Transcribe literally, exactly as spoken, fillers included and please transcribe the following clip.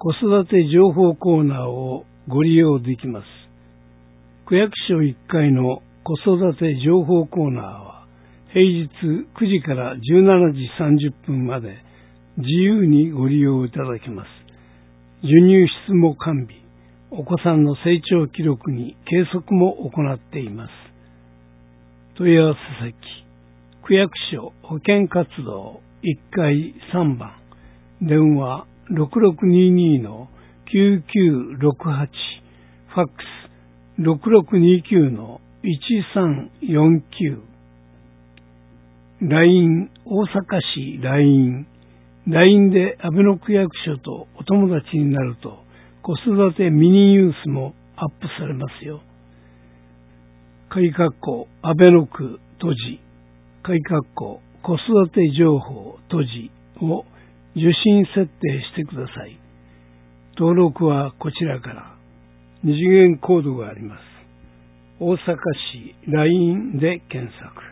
子育て情報コーナーをご利用できます。区役所いっかいの子育て情報コーナーは平日くじからじゅうしちじさんじゅっぷんまで自由にご利用いただけます。授乳室も完備、お子さんの成長記録に計測も行っています。問い合わせ先、区役所保健活動いっかいさんばん、電話 ろくろくにーにーのきゅうきゅうろくはち、ファックス ろくろくにーきゅうのいちさんよんきゅう、ライン 大阪市 ライン、ライン で阿倍野区役所とお友達になると子育てミニニュースもアップされますよ。鍵括弧阿倍野区閉じ、鍵括弧子育て情報閉じを受信設定してください。登録はこちらから。二次元コードがあります。大阪市 ライン で検索。